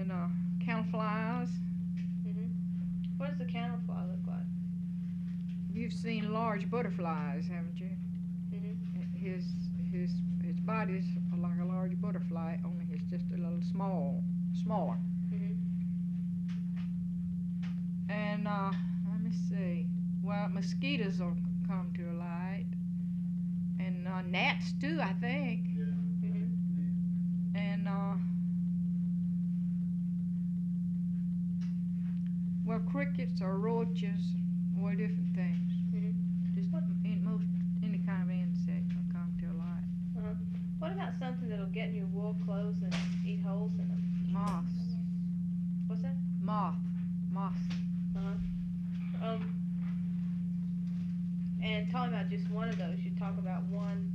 and counterflies. What does the counterfly look like? You've seen large butterflies, haven't you? His his his body's like a large butterfly, only he's just a little smaller. And let me see. Well, mosquitoes will come to a light, and gnats too, I think. And well, crickets or roaches or different things. Just in most any kind of insect will come to a light. What about something that'll get in your wool clothes and eat holes in them? Moths. What's that? Moths. And talking about just one of those, you talk about one.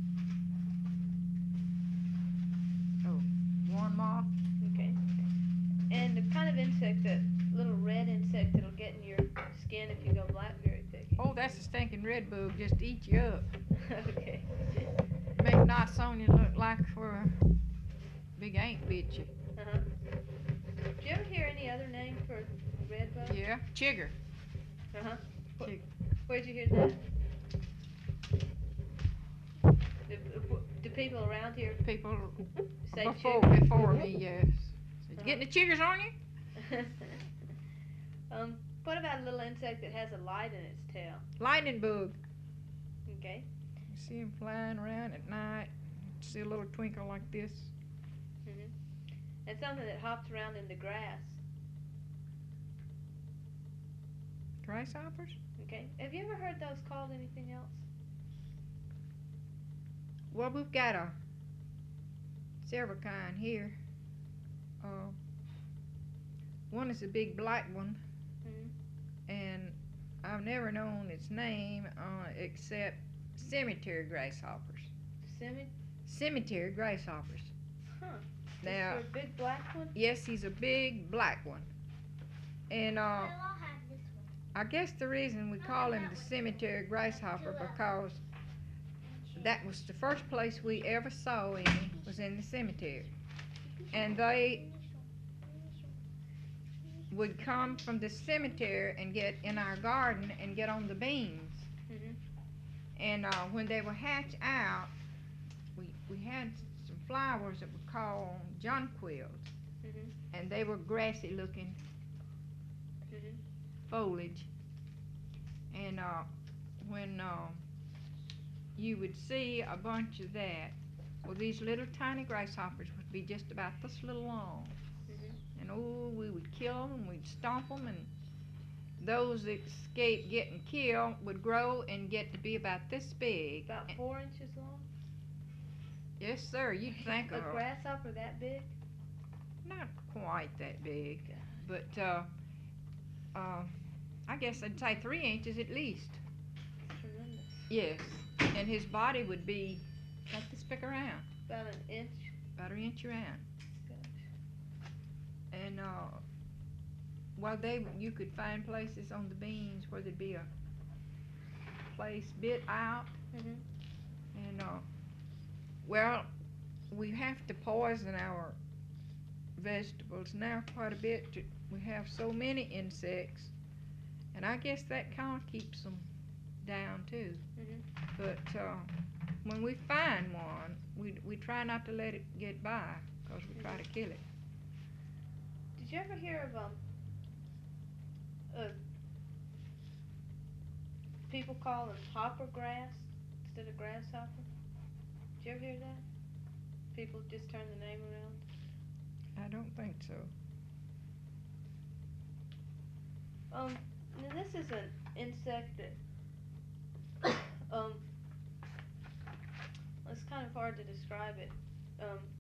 Oh, one moth. Okay. And the kind of insect, that little red insect that'll get in your skin if you go blackberry picking. Oh, that's a stinking red bug. Just eat you up. Okay. Make knots on you look like for a big ant bit you. Did you ever hear any other name for red bug? Yeah, chigger. Chigger. Where'd you hear that? Do people around here People say before me, yes. So getting the chiggers on you? What about a little insect that has a light in its tail? Lightning bug. Okay. You see them flying around at night. See a little twinkle like this. And something that hops around in the grass. Grasshoppers? Okay. Have you ever heard those called anything else? Well, we've got several kind here. One is a big black one, and I've never known its name except cemetery grasshoppers. Cemetery grasshoppers. Now, is there a big black one? Yes, he's a big black one, and I guess the reason we call him the cemetery grasshopper because that was the first place we ever saw him was in the cemetery, and they would come from the cemetery and get in our garden and get on the beans. And when they were hatched out, we had some flowers that were called jonquils, and they were grassy looking foliage. And when you would see a bunch of that, well, these little tiny grasshoppers would be just about this little long. And oh, we would kill them, we'd stomp them, and those that escaped getting killed would grow and get to be about this big. About 4 inches long? Yes, sir. You'd think a grasshopper that big? Not quite that big, but I guess I'd say 3 inches at least. Tremendous. Yes, and his body would be like this big around. About an inch? About an inch around. Gosh. And well, you could find places on the beans where there'd be a place bit out, and well, we have to poison our vegetables now quite a bit. We have so many insects, and I guess that kind of keeps them down too. But when we find one, we try not to let it get by because we try to kill it. Did you ever hear of people call them hopper grass instead of grasshopper? Did you ever hear that? People just turn the name around? I don't think so. Now this is an insect that it's kind of hard to describe it.